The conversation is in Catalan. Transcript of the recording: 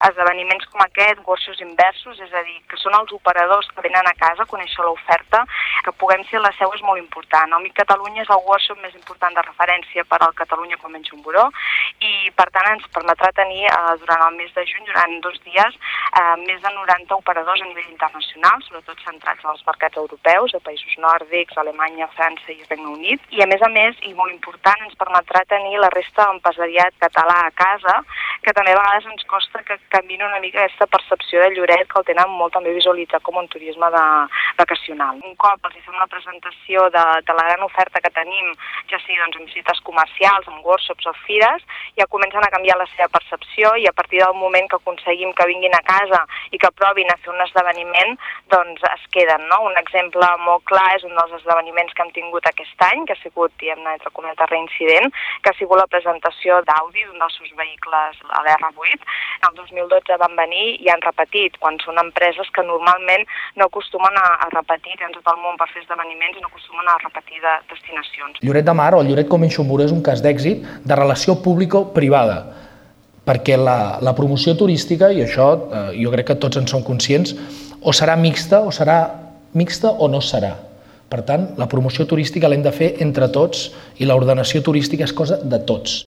esdeveniments com aquest, workshops inversos, és a dir, que són els operadors que venen a casa a conèixer l'oferta, que puguem ser la seu és molt important. El MIC Catalunya és el workshop més important de referència per al Catalunya Convention Bureau i, per tant, ens permetrà tenir durant el mes de juny, durant 2 dies, més de 90 operadors a nivell internacional, sobretot centrats als mercats europeus, de països nòrdics, Alemanya, França i Regne Unit. I, a més, i molt important, ens permetrà tenir la resta d'empresariat català a casa, que també a vegades ens costa que canviïn una mica aquesta percepció de Lloret, que el tenen molt també visualitzat com un turisme vacacional. Un cop els fem la presentació de la gran oferta que tenim, ja sigui en visites comercials, en workshops o fires, ja comencen a canviar la seva percepció i a partir del moment que aconseguim que vinguin a casa i que provin a fer un esdeveniment, doncs es queden, no? Un exemple molt clar és un dels esdeveniments que hem tingut aquest any, que ha sigut, diguem-ne, entre cometes, reincident, que ha sigut la presentació d'Audi, d'un dels seus vehicles, l'R8. El 2012 van venir i han repetit, quan són empreses que normalment no acostumen a repetir en tot el món per fer esdeveniments i no acostumen a repetir de destinacions. Lloret de Mar o el Lloret Convention Bureau és un cas d'èxit de relació público-privada, perquè la promoció turística, i això jo crec que tots en som conscients, o serà mixta o no serà. Per tant, la promoció turística l'hem de fer entre tots i l'ordenació turística és cosa de tots.